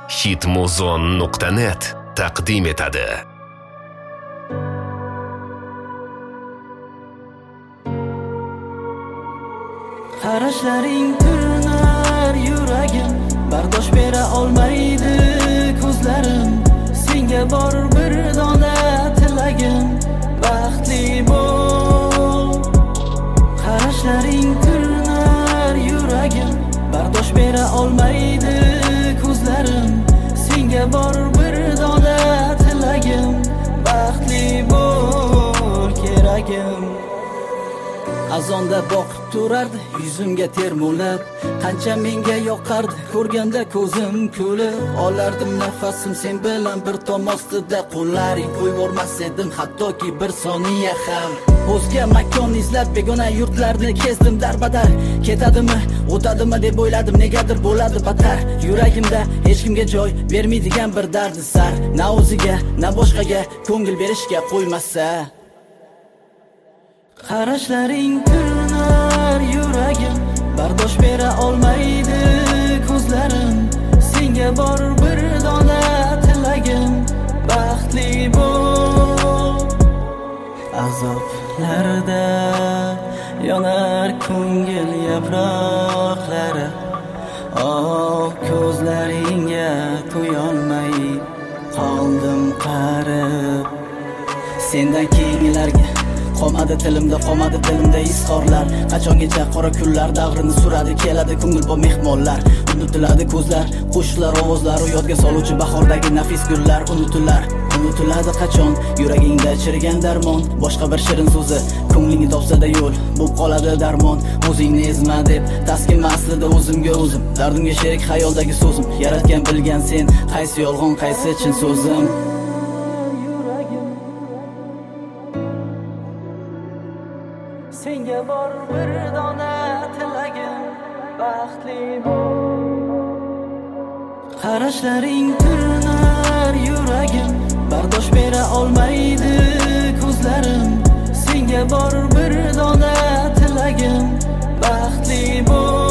Hitmuzon.net taqdim etadi. Qarashlaring turnar yuragim, bardosh bera olmaydi ko'zlarim. Senga bor bir dona tilagim, baxtli bo'l. Qarashlaring turnar yuragim, bardosh bera olmaydi ko'zlarim. Senga bor bir dona tilagim, baxtli bo'l keragim. Azonda boqib turardi yuzimga termulab, qancha menga yoqardi ko'rganda ko'zim kulib. Olardim nafasim sen bilan bir tom ostida, qo'llaring qo'yvormas edim hattoki bir soniya ham. O'zga makon izlab begona yurtlarni kezdim darbadar. Ketadimi, o'tadimi deb o'yladim, negadir bo'ladi battar. Yuragimda hech kimga joy bermaydigan bir dardi sar, na o'ziga na boshqaga ko'ngil berishga qo'ymasa. Qarashlaring turnar yuragim, bardosh bera olmaydi ko'zlarim. Senga bor bir dona tilagim, baxtli bo'l. Azoblarda yonar ko'ngil yaproqlari, ko'zlaringga to'yolmay qoldim qarib. Sendan keyingilarga qolmadi tilimda, qolmadi dilimda izhorlar. Qachongacha qora kunlar davrini suradi, keladi ko'ngil bo mehmonlar. Unutiladi ko'zlar, qo'shiqlar, ovozlar, yodga soluvchi bahordagi nafis gullar. Unutiladi qachon yuragingda chirigan darmon. Boshqa bir shirin so'zi ko'nglingni topsa-da yo'l, bu qoladi darmon. O'zingni ezma deb taskinma aslida o'zimga o'zim. Dardimga sherik xayoldagi so'zim, yaratgan bilgan sen, qaysi yolg'on qaysi chin so'zim. Senga bor bir dona tilagim, baxtli bo'l. Qarashlaring turnar yuragim, bardosh bera olmaydi ko'zlarim. Senga bor bir dona tilagim, baxtli bo'l.